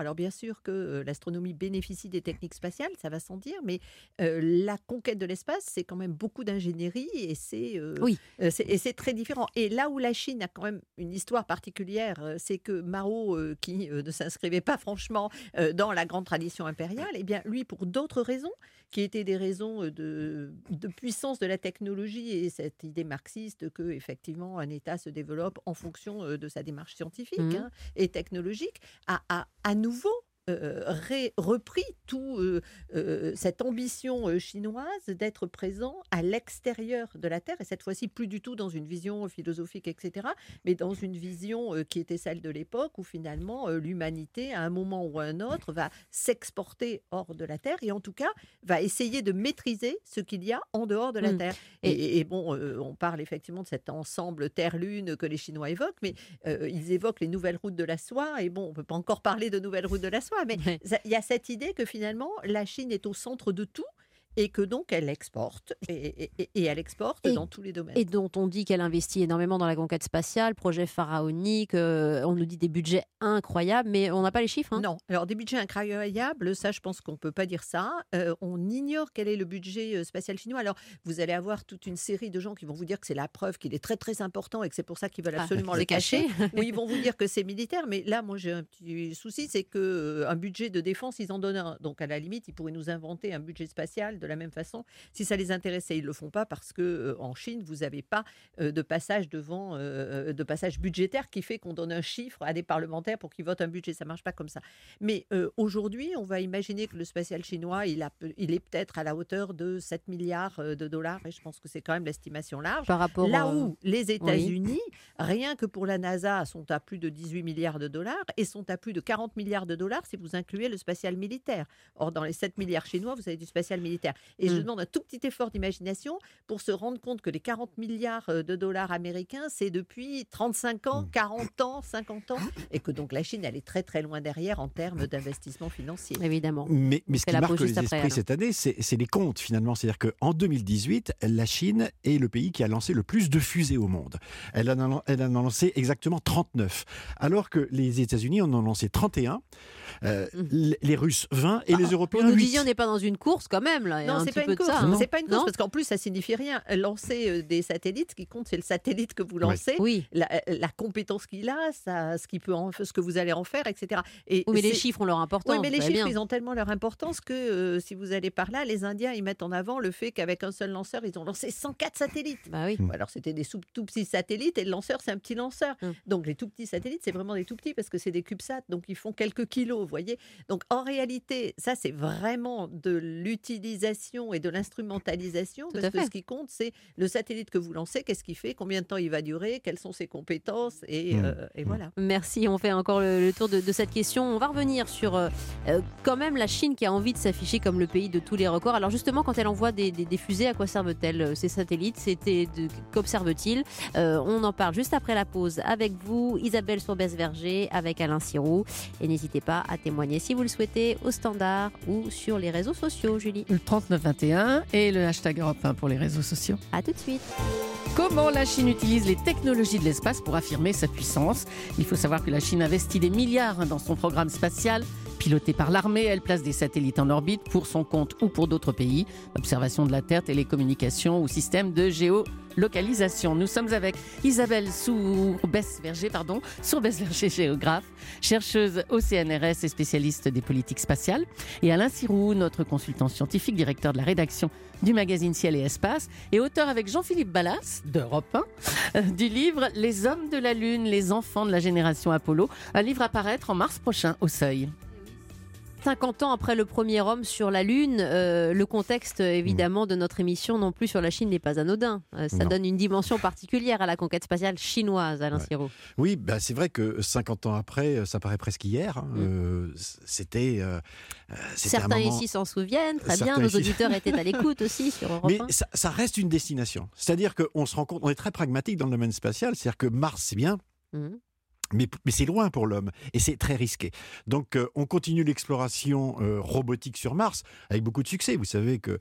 D: Alors bien sûr que euh, l'astronomie bénéficie des techniques spatiales, ça va sans dire, mais euh, la conquête de l'espace, c'est quand même beaucoup d'ingénierie et c'est, euh,
C: Oui.
D: euh, c'est, et c'est très différent. Et là où la Chine a quand même une histoire particulière, euh, c'est que Mao, euh, qui euh, ne s'inscrivait pas franchement euh, dans la grande tradition impériale, eh bien lui, pour d'autres raisons, qui étaient des raisons euh, de, de puissance de la technologie et cette idée marxiste que effectivement un État se développe en fonction euh, de sa démarche scientifique
C: Mhm.
D: hein, et technologique, a a à nouveau euh, ré- repris tout euh, euh, cette ambition euh, chinoise d'être présent à l'extérieur de la Terre, et cette fois-ci plus du tout dans une vision philosophique, et cetera, mais dans une vision euh, qui était celle de l'époque où finalement euh, l'humanité, à un moment ou à un autre, va s'exporter hors de la Terre et en tout cas va essayer de maîtriser ce qu'il y a en dehors de la
C: Mm.
D: Terre.
C: Et-
D: Et, et bon, euh, on parle effectivement de cet ensemble Terre-Lune que les Chinois évoquent, mais euh, ils évoquent les nouvelles routes de la soie, et bon, on ne peut pas encore parler de nouvelles routes de la soie, mais
C: Ouais.
D: ça- il y a cette idée que finalement, la Chine est au centre de tout et que donc elle exporte, et, et- et- et elle exporte
C: Et-
D: dans tous les domaines.
C: Et dont on dit qu'elle investit énormément dans la conquête spatiale, projet pharaonique, euh, on nous dit des budgets incroyables, mais on n'a pas les chiffres. Hein.
D: Non, alors des budgets incroyables, ça je pense qu'on ne peut pas dire ça. Euh, on ignore quel est le budget euh, spatial chinois. Alors vous allez avoir toute une série de gens qui vont vous dire que c'est la preuve qu'il est très très important et que c'est pour ça qu'ils veulent
C: Ah,
D: absolument
C: c'est
D: le cacher.
C: caché.
D: Ou ils vont vous dire que c'est militaire, mais là moi j'ai un petit souci, c'est que euh, un budget de défense, ils en donnent un. Donc à la limite, ils pourraient nous inventer un budget spatial de la même façon si ça les intéressait. Ils le font pas parce que euh, en Chine, vous n'avez pas euh, de passage devant, euh, de passage budgétaire qui fait qu'on donne un chiffre à des parlementaires pour qu'ils votent un budget. Ça marche pas comme ça. Mais euh, aujourd'hui, on va imaginer que le spatial chinois, il, a, pe- il est peut-être à la hauteur de sept milliards euh, de dollars, et je pense que c'est quand même l'estimation large.
C: Par rapport
D: Là
C: euh,
D: où les États-Unis, rien que pour la NASA, sont à plus de dix-huit milliards de dollars et sont à plus de quarante milliards de dollars si vous incluez le spatial militaire. Or, dans les sept milliards chinois, vous avez du spatial militaire. Et je
C: Mm.
D: demande un tout petit effort d'imagination pour se rendre compte que les quarante milliards de dollars américains, c'est depuis trente-cinq ans,
E: Mm.
D: quarante ans, cinquante ans, et que donc la Chine, elle est très très loin derrière en termes d'investissement financier.
C: évidemment.
E: Mais, mais ce
C: fait
E: qui
C: la
E: marque
C: pause
E: les
C: juste après,
E: esprits
C: Alain.
E: cette année, c'est c'est les comptes finalement. C'est-à-dire qu'en deux mille dix-huit, la Chine est le pays qui a lancé le plus de fusées au monde. Elle en a, elle en a lancé exactement trente-neuf, alors que les États-Unis en ont lancé trente et un, euh,
C: Mhm.
E: les- les Russes vingt et
D: Ah,
E: les
C: Pour
E: Européens
C: nous
E: huit.
C: disiez, on n'est pas dans une course quand même. Là. Il y a
D: Non,
C: un
D: c'est
C: petit
D: pas
C: peu
D: une
C: de
D: course.
C: ça. hein.
D: C'est pas une course
C: Non
D: parce qu'en plus, ça signifie rien. Lancer euh, des satellites, ce qui compte, c'est le satellite que vous lancez.
C: Oui.
D: La, la compétence qu'il a, ça, ce, qu'il peut en- ce que vous allez en faire, et cetera. Et
C: Oui, mais les
D: c'est-
C: chiffres ont leur importance.
D: Oui, mais les
C: bah,
D: chiffres,
C: bien.
D: ils ont tellement leur importance que euh, si vous allez par là, les Indiens, ils mettent en avant le fait qu'avec un seul lanceur, ils ont lancé cent quatre satellites.
C: Bah oui.
E: Mm.
D: Alors, c'était des sous- tout petits satellites et le lanceur, c'est un petit lanceur.
C: Mm.
D: Donc, les tout petits satellites, c'est vraiment des tout petits parce que c'est des CubeSats, donc ils font quelques kilos, vous voyez. Donc, en réalité, ça, c'est vraiment de l'utilisation et de l'instrumentalisation
C: Tout à
D: parce que
C: fait.
D: ce qui compte, c'est le satellite que vous lancez, qu'est-ce qu'il fait, combien de temps il va durer, quelles sont ses compétences, et,
E: Mm.
D: euh, et voilà.
C: Merci, on fait encore le, le tour de, de cette question. On va revenir sur euh, euh, quand même la Chine qui a envie de s'afficher comme le pays de tous les records. Alors justement, quand elle envoie des, des- des fusées, à quoi servent-elles euh, ces satellites? C'était de- Qu'observe-t-il? Euh, On en parle juste après la pause avec vous, Isabelle Sourbès-Verger, avec Alain Sirou. Et n'hésitez pas à témoigner si vous le souhaitez au standard ou sur les réseaux sociaux, Julie.
A: Le trente-neuf vingt et un et le hashtag Europe un pour les réseaux sociaux.
C: À tout de suite.
A: Comment la Chine utilise les technologies de l'espace pour affirmer sa puissance? Il faut savoir que la Chine investit des milliards dans son programme spatial. Pilotée par l'armée, elle place des satellites en orbite pour son compte ou pour d'autres pays. Observation de la Terre, télécommunications ou système de géolocalisation. Nous sommes avec Isabelle Sourbès-Verger, pardon, Sourbès-Verger, géographe, chercheuse au C N R S et spécialiste des politiques spatiales. Et Alain Sirou, notre consultant scientifique, directeur de la rédaction du magazine Ciel et Espace et auteur avec Jean-Philippe Ballas, d'Europe un, euh, du livre « Les hommes de la Lune, les enfants de la génération Apollo », un livre à paraître en mars prochain au Seuil.
C: cinquante ans après le premier homme sur la Lune, euh, le contexte évidemment de notre émission non plus sur la Chine n'est pas anodin. Euh, ça
E: Non.
C: donne une dimension particulière à la conquête spatiale chinoise, Alain
E: Ouais.
C: Sirou.
E: Oui, bah, c'est vrai que cinquante ans après, ça paraît presque hier. hein.
C: Mm.
E: Euh, c'était, euh, euh, c'était un
C: Certains
E: moment-
C: ici s'en souviennent, très bien,
E: Certains
C: nos
E: ici-
C: auditeurs étaient à l'écoute aussi sur Europe
E: Mais
C: un.
E: ça, ça reste une destination. C'est-à-dire qu'on se rend compte, on est très pragmatique dans le domaine spatial, c'est-à-dire que Mars, c'est bien,
C: Mhm.
E: mais, mais c'est loin pour l'homme et c'est très risqué. Donc euh, on continue l'exploration euh, robotique sur Mars avec beaucoup de succès. Vous savez que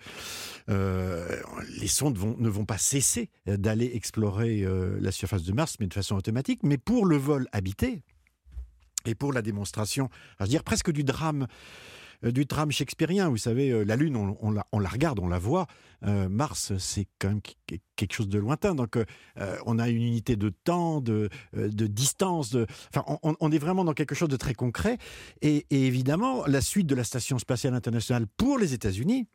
E: euh, les sondes vont- ne vont pas cesser d'aller explorer euh, la surface de Mars, mais de façon automatique. Mais pour le vol habité, et pour la démonstration, je veux dire presque du drame, euh, du drame shakespearien. Vous savez, euh, la Lune, on, on, la, on la regarde, on la voit. Euh, Mars, c'est quand même quelque chose de lointain. Donc, euh, on a une unité de temps, de, de distance. De, enfin, on, on est vraiment dans quelque chose de très concret. Et, et évidemment, la suite de la Station spatiale internationale pour les États-Unis,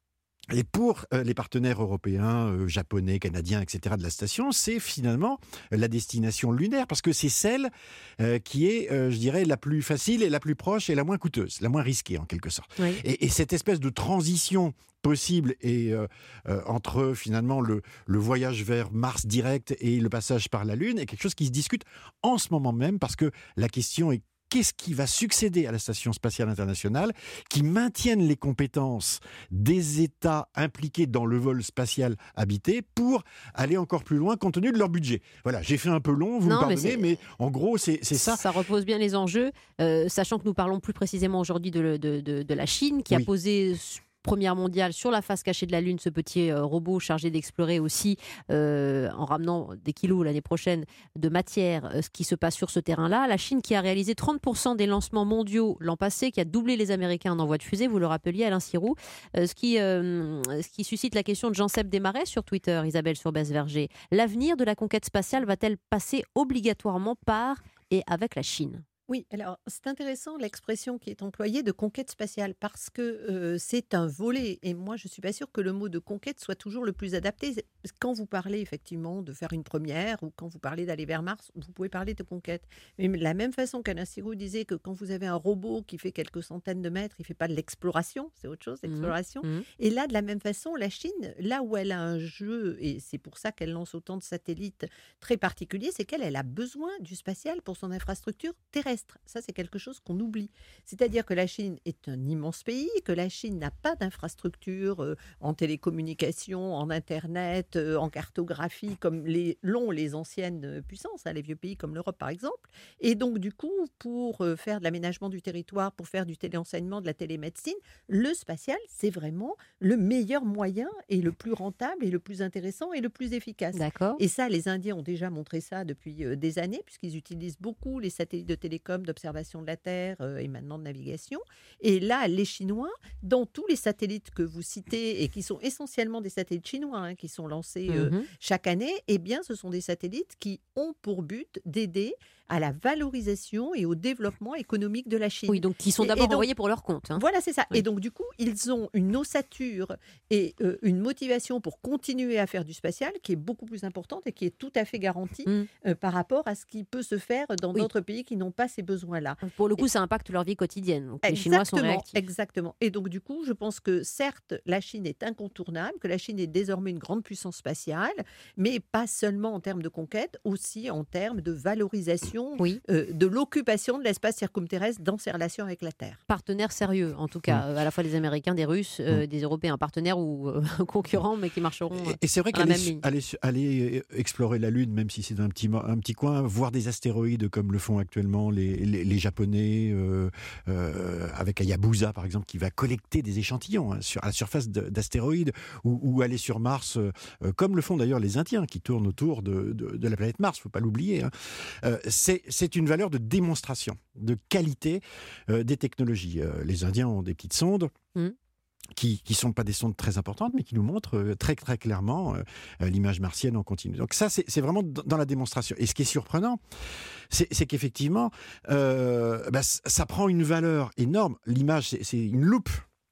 E: et pour euh, les partenaires européens, euh, japonais, canadiens, et cetera de la station, c'est finalement euh, la destination lunaire, parce que c'est celle euh, qui est, euh, je dirais, la plus facile et la plus proche et la moins coûteuse, la moins risquée en quelque sorte.
C: Oui.
E: Et, et cette espèce de transition possible et euh, euh, entre finalement le, le voyage vers Mars direct et le passage par la Lune est quelque chose qui se discute en ce moment même, parce que la question est: qu'est-ce qui va succéder à la Station spatiale internationale, qui maintienne les compétences des États impliqués dans le vol spatial habité pour aller encore plus loin compte tenu de leur budget. Voilà, j'ai fait un peu long, vous
C: Non,
E: me pardonnez,
C: mais,
E: mais, mais en gros, c'est, c'est ça.
C: Ça repose bien les enjeux, euh, sachant que nous parlons plus précisément aujourd'hui de, de, de, de la Chine, qui
E: Oui.
C: a posé première mondiale sur la face cachée de la Lune, ce petit euh, robot chargé d'explorer aussi, euh, en ramenant des kilos l'année prochaine de matière, euh, ce qui se passe sur ce terrain-là. La Chine qui a réalisé trente pour cent des lancements mondiaux l'an passé, qui a doublé les Américains en envoi de fusée, vous le rappeliez, Alain Sirou, euh, ce, qui, euh, ce qui suscite la question de Jean-Seb Desmarais sur Twitter, Isabelle Sourbès-Verger. L'avenir de la conquête spatiale va-t-elle passer obligatoirement par et avec la Chine ?
D: Oui, alors c'est intéressant l'expression qui est employée de conquête spatiale, parce que euh, c'est un volet, et moi je ne suis pas sûre que le mot de conquête soit toujours le plus adapté. Parce que quand vous parlez effectivement de faire une première, ou quand vous parlez d'aller vers Mars, vous pouvez parler de conquête. Mais de la même façon qu'Alain Sirou disait que quand vous avez un robot qui fait quelques centaines de mètres, il ne fait pas de l'exploration, c'est autre chose, l'exploration.
C: Mmh.
D: Et là, de la même façon, la Chine, là où elle a un jeu, et c'est pour ça qu'elle lance autant de satellites très particuliers, c'est qu'elle elle a besoin du spatial pour son infrastructure terrestre. Ça, c'est quelque chose qu'on oublie. C'est-à-dire que la Chine est un immense pays, que la Chine n'a pas d'infrastructure euh, en télécommunications, en Internet, euh, en cartographie, comme les, l'ont les anciennes puissances, hein, les vieux pays comme l'Europe, par exemple. Et donc, du coup, pour euh, faire de l'aménagement du territoire, pour faire du téléenseignement, de la télémédecine, le spatial, c'est vraiment le meilleur moyen et le plus rentable et le plus intéressant et le plus efficace.
C: D'accord.
D: Et ça, les Indiens ont déjà montré ça depuis euh, des années, puisqu'ils utilisent beaucoup les satellites de télécom, d'observation de la Terre euh, et maintenant de navigation. Et là, les Chinois, dans tous les satellites que vous citez, et qui sont essentiellement des satellites chinois, hein, qui sont lancés euh,
C: Mmh.
D: chaque année, eh bien, ce sont des satellites qui ont pour but d'aider à la valorisation et au développement économique de la Chine.
C: Oui, donc qui sont
D: Et-
C: d'abord
D: et donc-
C: envoyés pour leur compte. hein.
D: Voilà, c'est ça.
C: Oui.
D: Et donc, du coup, ils ont une ossature et euh, une motivation pour continuer à faire du spatial qui est beaucoup plus importante et qui est tout à fait garantie
C: Mm.
D: euh, par rapport à ce qui peut se faire dans
C: Oui.
D: d'autres pays qui n'ont pas ces besoins-là.
C: Pour le coup, ça impacte leur vie quotidienne. Donc, les Chinois sont
D: Exactement,
C: réactifs.
D: exactement. Et donc, du coup, je pense que certes, la Chine est incontournable, que la Chine est désormais une grande puissance spatiale, mais pas seulement en termes de conquête, aussi en termes de valorisation
C: Oui.
D: euh, de l'occupation de l'espace circumterrestre dans ses relations avec la Terre.
C: Partenaires sérieux, en tout cas, euh, à la fois des Américains, des Russes, euh, des Européens, partenaires ou euh, concurrents, mais qui marcheront. euh,
E: Et, et c'est vrai
C: dans la
E: qu'aller
C: même ligne.
E: aller, aller euh, explorer la Lune, même si c'est un petit, mo- un petit coin, voir des astéroïdes comme le font actuellement les, les, les Japonais, euh, euh, avec Hayabusa par exemple, qui va collecter des échantillons hein, sur, à la surface de- d'astéroïdes, ou, ou aller sur Mars, euh, euh, comme le font d'ailleurs les Indiens, qui tournent autour de, de, de la planète Mars, il ne faut pas l'oublier. hein. Euh, c'est, c'est une valeur de démonstration, de qualité euh, des technologies. Euh, les Indiens ont des petites sondes.
C: Mm.
E: qui ne sont pas des sondes très importantes, mais qui nous montrent euh, très, très clairement euh, euh, l'image martienne en continu. Donc ça, c'est, c'est vraiment dans dans la démonstration. Et ce qui est surprenant, c'est, c'est qu'effectivement, euh, bah, c- ça prend une valeur énorme. L'image, c'est, c'est une loupe.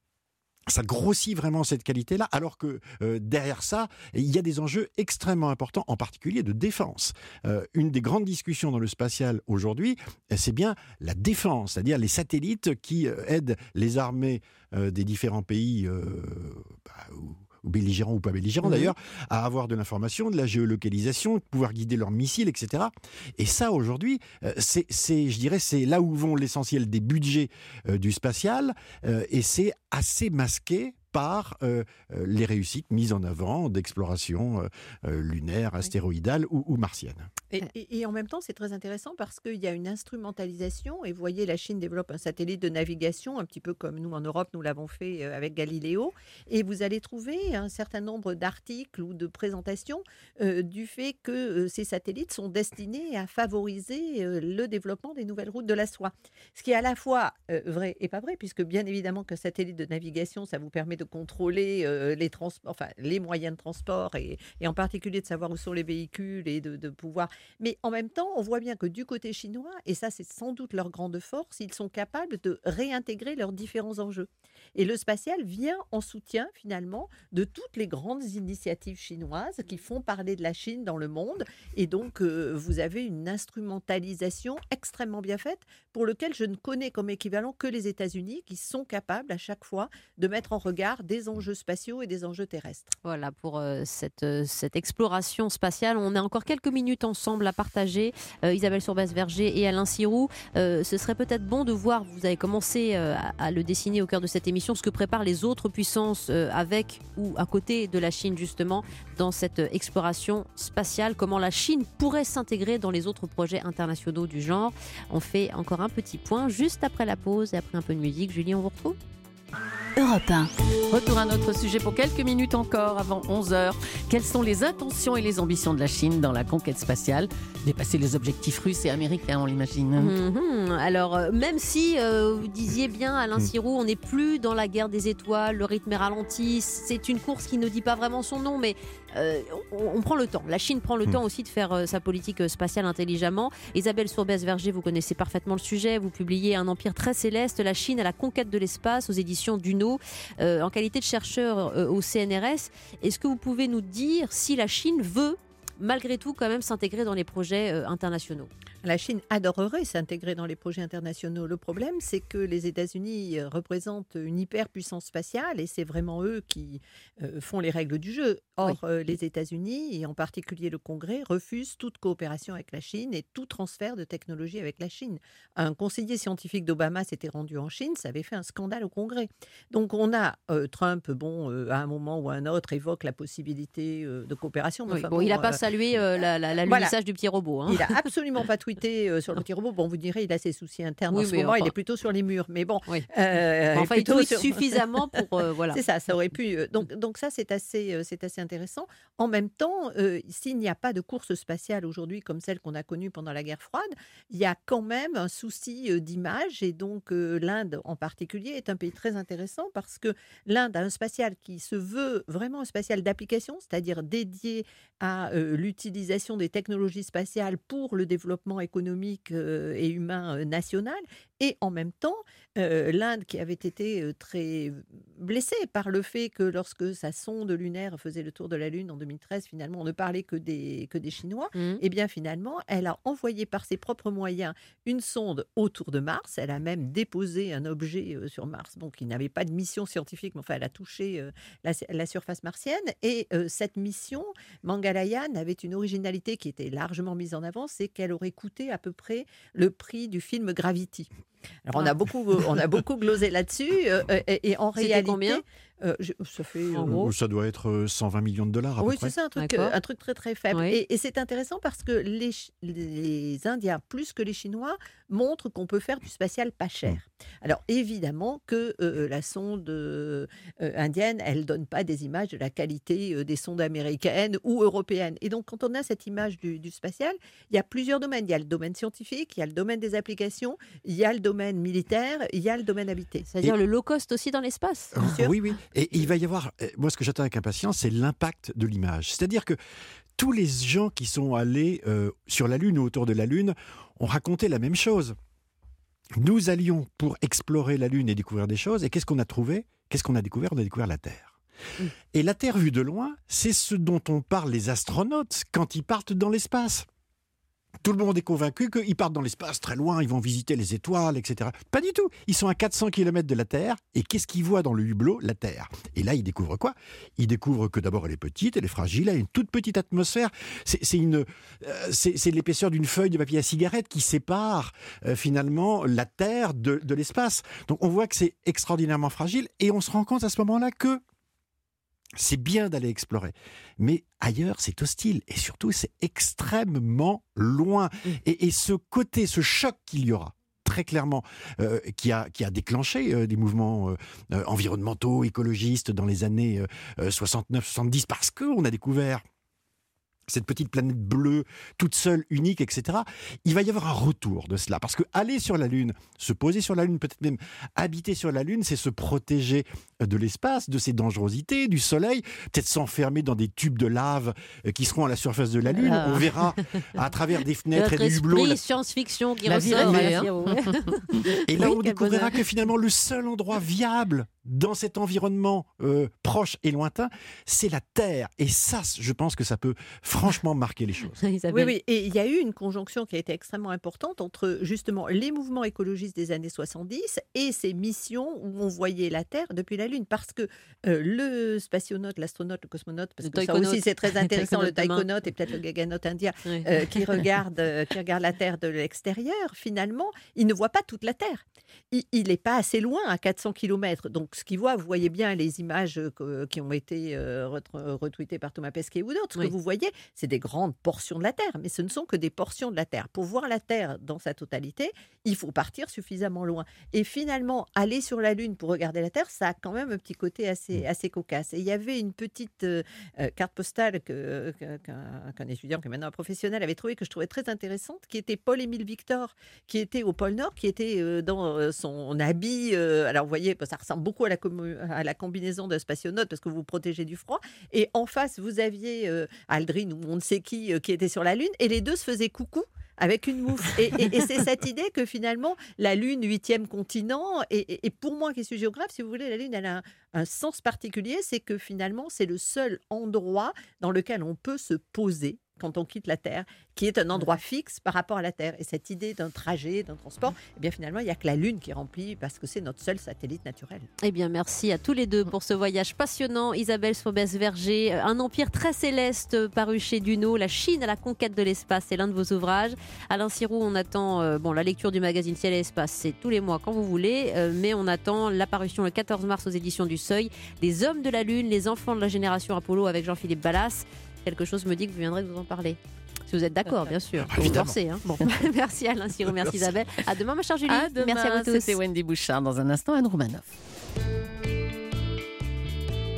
E: Ça grossit vraiment cette qualité-là, alors que euh, derrière ça, il y a des enjeux extrêmement importants, en particulier de défense. Euh, une des grandes discussions dans le spatial aujourd'hui, euh, c'est bien la défense, c'est-à-dire les satellites qui euh, aident les armées euh, des différents pays, euh, bah, ou, ou belligérants ou pas belligérants
C: Mhm.
E: d'ailleurs, à avoir de l'information, de la géolocalisation, de pouvoir guider leurs missiles, et cetera. Et ça, aujourd'hui, euh, c'est, c'est, je dirais, c'est là où vont l'essentiel des budgets euh, du spatial, euh, et c'est assez masqué par euh, euh, les réussites mises en avant d'exploration euh, euh, lunaire, astéroïdale ou, ou martienne.
D: Et, et, et en même temps, c'est très intéressant parce qu'il y a une instrumentalisation. Et vous voyez, la Chine développe un satellite de navigation, un petit peu comme nous en Europe, nous l'avons fait avec Galiléo. Et vous allez trouver un certain nombre d'articles ou de présentations euh, du fait que euh, ces satellites sont destinés à favoriser euh, le développement des nouvelles routes de la soie. Ce qui est à la fois euh, vrai et pas vrai, puisque bien évidemment qu'un satellite de navigation, ça vous permet de contrôler euh, les, trans- enfin, les moyens de transport et, et en particulier de savoir où sont les véhicules et de, de pouvoir... Mais en même temps, on voit bien que du côté chinois, et ça c'est sans doute leur grande force, ils sont capables de réintégrer leurs différents enjeux. Et le spatial vient en soutien finalement de toutes les grandes initiatives chinoises qui font parler de la Chine dans le monde. Et donc euh, vous avez une instrumentalisation extrêmement bien faite pour lequel je ne connais comme équivalent que les États-Unis qui sont capables à chaque fois de mettre en regard des enjeux spatiaux et des enjeux terrestres.
C: Voilà pour euh, cette, euh, cette exploration spatiale. On a encore quelques minutes ensemble à partager. Euh, Isabelle Sourbès-Verger et Alain Sirou. Euh, ce serait peut-être bon de voir, vous avez commencé euh, à, à le dessiner au cœur de cette émission, ce que préparent les autres puissances euh, avec ou à côté de la Chine justement dans cette exploration spatiale, comment la Chine pourrait s'intégrer dans les autres projets internationaux du genre. On fait encore un petit point juste après la pause et après un peu de musique. Julie, on vous retrouve ?
B: Europe un.
A: Retour à notre sujet pour quelques minutes encore avant onze heures. Quelles sont les intentions et les ambitions de la Chine dans la conquête spatiale ? Dépasser les objectifs russes et américains, on l'imagine.
C: Mmh, alors, euh, même si euh, vous disiez bien, Alain Sirou, on n'est plus dans la guerre des étoiles, le rythme est ralenti, c'est une course qui ne dit pas vraiment son nom, mais euh, on, on prend le temps. La Chine prend le mmh. temps aussi de faire euh, sa politique spatiale intelligemment. Isabelle Sourbès-Verger, vous connaissez parfaitement le sujet, vous publiez Un empire très céleste, la Chine à la conquête de l'espace aux éditions Duno, euh, en qualité de chercheur euh, au C N R S. Est-ce que vous pouvez nous dire si la Chine veut malgré tout quand même s'intégrer dans les projets euh, internationaux ?
D: La Chine adorerait s'intégrer dans les projets internationaux. Le problème, c'est que les États-Unis représentent une hyperpuissance spatiale et c'est vraiment eux qui euh, font les règles du jeu. Or, oui. euh, les États-Unis, et en particulier le Congrès, refusent toute coopération avec la Chine et tout transfert de technologie avec la Chine. Un conseiller scientifique d'Obama s'était rendu en Chine, ça avait fait un scandale au Congrès. Donc, on a euh, Trump, bon, euh, à un moment ou à un autre, évoque la possibilité euh, de coopération.
C: Oui,
D: enfin,
C: bon,
D: bon,
C: il n'a pas
D: euh,
C: salué euh, la, la, l'alunissage voilà. du petit robot. Hein.
D: Il n'a absolument pas tweeté euh, sur le petit robot. Bon, vous direz, il a ses soucis internes
C: oui,
D: en ce moment,
C: enfin...
D: il est plutôt sur les murs. Mais bon,
C: oui.
D: euh,
C: enfin, il tweet
D: sur...
C: suffisamment pour... Euh, voilà.
D: C'est ça, ça aurait pu... Euh, donc, donc ça, c'est assez, euh, c'est assez intéressant. En même temps, euh, s'il n'y a pas de course spatiale aujourd'hui comme celle qu'on a connue pendant la guerre froide, il y a quand même un souci euh, d'image. Et donc, euh, l'Inde en particulier est un pays très intéressant parce que l'Inde a un spatial qui se veut vraiment un spatial d'application, c'est-à-dire dédié à euh, l'utilisation des technologies spatiales pour le développement économique euh, et humain euh, national. Et en même temps, euh, l'Inde qui avait été euh, très blessée par le fait que lorsque sa sonde lunaire faisait le tour de la Lune en deux mille treize, finalement, on ne parlait que des, que des Chinois. Mmh. Et bien finalement, elle a envoyé par ses propres moyens une sonde autour de Mars. Elle a même déposé un objet euh, sur Mars, donc qui n'avait pas de mission scientifique, mais enfin, elle a touché euh, la, la surface martienne. Et euh, cette mission, Mangalyaan, avait une originalité qui était largement mise en avant, c'est qu'elle aurait coûté à peu près le prix du film Gravity. Alors, on a beaucoup, on a beaucoup glosé là-dessus euh, et, et en
C: C'était
D: réalité,
C: combien
D: euh, je, ça fait
E: en gros, ça doit être cent vingt millions de dollars à
D: oui,
E: peu près.
D: Oui, c'est ça, un truc, euh, un truc très très faible.
C: Oui.
D: Et, et c'est intéressant parce que les, les Indiens, plus que les Chinois, montrent qu'on peut faire du spatial pas cher. Mmh. Alors évidemment que euh, la sonde euh, indienne, elle donne pas des images de la qualité euh, des sondes américaines ou européennes. Et donc quand on a cette image du, du spatial, il y a plusieurs domaines. Il y a le domaine scientifique, il y a le domaine des applications, il y a le domaine militaire, il y a le domaine habité.
C: C'est-à-dire
E: et...
C: le low cost aussi dans l'espace.
E: Euh, oui, oui. Et il va y avoir, moi ce que j'attends avec impatience, c'est l'impact de l'image. C'est-à-dire que tous les gens qui sont allés euh, sur la Lune ou autour de la Lune ont raconté la même chose. Nous allions pour explorer la Lune et découvrir des choses, et qu'est-ce qu'on a trouvé ? Qu'est-ce qu'on a découvert ? On a découvert la Terre. Mmh. Et la Terre vue de loin, c'est ce dont on parle les astronautes quand ils partent dans l'espace. Tout le monde est convaincu qu'ils partent dans l'espace très loin, ils vont visiter les étoiles, et cetera. Pas du tout. Ils sont à quatre cents kilomètres de la Terre, et qu'est-ce qu'ils voient dans le hublot? La Terre. Et là, ils découvrent quoi? Ils découvrent que d'abord, elle est petite, elle est fragile, elle a une toute petite atmosphère. C'est, c'est, une, euh, c'est, c'est l'épaisseur d'une feuille de papier à cigarette qui sépare euh, finalement la Terre de, de l'espace. Donc on voit que c'est extraordinairement fragile, et on se rend compte à ce moment-là que c'est bien d'aller explorer, mais ailleurs c'est hostile et surtout c'est extrêmement loin. Et, et ce côté, ce choc qu'il y aura, très clairement, euh, qui, a, qui a déclenché euh, des mouvements euh, environnementaux, écologistes dans les années euh, soixante-neuf soixante-dix, parce qu'on a découvert cette petite planète bleue, toute seule, unique, et cetera. Il va y avoir un retour de cela. Parce que aller sur la Lune, se poser sur la Lune, peut-être même habiter sur la Lune, c'est se protéger de l'espace, de ses dangerosités, du Soleil, peut-être s'enfermer dans des tubes de lave qui seront à la surface de la Lune.
C: Ah.
E: On verra à travers des fenêtres
C: Notre
E: et des hublots.
C: esprit
E: La...
C: science-fiction qui
A: La vie
C: ressort.
A: rêvée,
C: hein.
A: hein.
E: Et là,
C: Oui,
E: on
C: quel
E: découvrira
C: bonheur.
E: que finalement, le seul endroit viable dans cet environnement euh, proche et lointain, c'est la Terre. Et ça, je pense que ça peut franchement marquer les choses.
D: Oui,
C: Isabelle.
D: oui, et il y a eu une conjonction qui a été extrêmement importante entre justement les mouvements écologistes des années soixante-dix et ces missions où on voyait la Terre depuis la Lune. Parce que euh, le spationaute, l'astronaute, le cosmonaute, parce
C: Le
D: que ça
C: taïkonaute.
D: aussi c'est très intéressant, le
C: taïkonaute demain.
D: taïkonaute et peut-être le gaganote indien,
C: Ouais.
D: euh, qui, regarde, euh, qui regarde la Terre de l'extérieur, finalement, il ne voit pas toute la Terre. Il n'est pas assez loin, à quatre cents kilomètres. Donc, ce qu'il voit, vous voyez bien les images que- qui ont été euh, ret- retweetées par Thomas Pesquet ou d'autres. Ce
C: Oui.
D: que vous voyez, c'est des grandes portions de la Terre, mais ce ne sont que des portions de la Terre. Pour voir la Terre dans sa totalité, il faut partir suffisamment loin. Et finalement, aller sur la Lune pour regarder la Terre, ça a quand même un petit côté assez, assez cocasse. Et il y avait une petite euh, euh, carte postale que, que- qu'un, qu'un étudiant, qui est maintenant un professionnel, avait trouvée, que je trouvais très intéressante, qui était Paul-Émile Victor, qui était au pôle Nord, qui était euh, dans euh, son habit. euh, alors, vous voyez, ça ressemble beaucoup à la, commu- à la combinaison d'un spationaute parce que vous vous protégez du froid. Et en face, vous aviez euh, Aldrin ou on ne sait qui euh, qui était sur la Lune, et les deux se faisaient coucou avec une mouffe. Et, et- et c'est cette idée que finalement, la Lune, huitième continent, et, et- et pour moi qui suis géographe, si vous voulez, la Lune, elle a un, un sens particulier, c'est que finalement, c'est le seul endroit dans lequel on peut se poser quand on quitte la Terre, qui est un endroit fixe par rapport à la Terre. Et cette idée d'un trajet, d'un transport, eh bien finalement, il n'y a que la Lune qui remplit, parce que c'est notre seul satellite naturel.
C: Eh bien, merci à tous les deux pour ce voyage passionnant. Isabelle Sobès-Verger, Un empire très céleste paru chez Duno, La Chine à la conquête de l'espace, c'est l'un de vos ouvrages. Alain Sirou, on attend euh, bon, la lecture du magazine Ciel et Espace, c'est tous les mois quand vous voulez, euh, mais on attend l'apparition le quatorze mars aux éditions du Seuil des Hommes de la Lune, les enfants de la génération Apollo avec Jean-Philippe Ballas. Quelque chose me dit que vous viendrez vous en parler. Si vous êtes d'accord, bien sûr. Faut vous
E: Évidemment.
C: forcer, hein. Bon. Merci Alain Sirou, merci,
E: Merci.
C: Isabelle. À demain, ma chère Julie.
A: À demain,
C: merci à vous tous.
A: c'était Wendy Bouchard. Dans un instant, Anne Roumanoff.